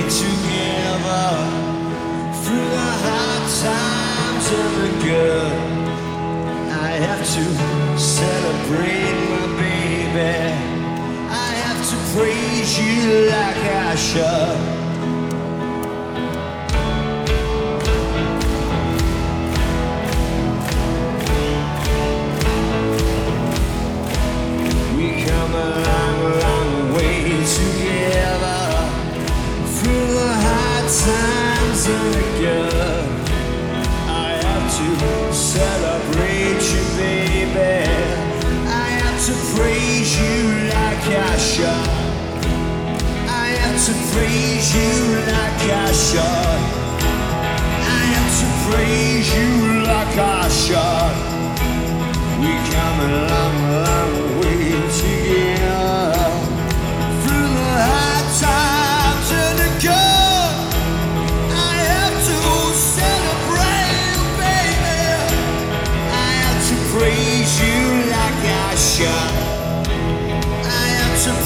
together through the hard times and the good. I have to celebrate my baby. I have to praise you like I should. Come a long, long way together through the hard times and the good. I have to celebrate you, baby. I have to praise you like I should. I have to praise you like I should. I have to praise you like I should. We come a long, long way together through the hard times and the good. I have to celebrate you, baby. I have to praise you like I should.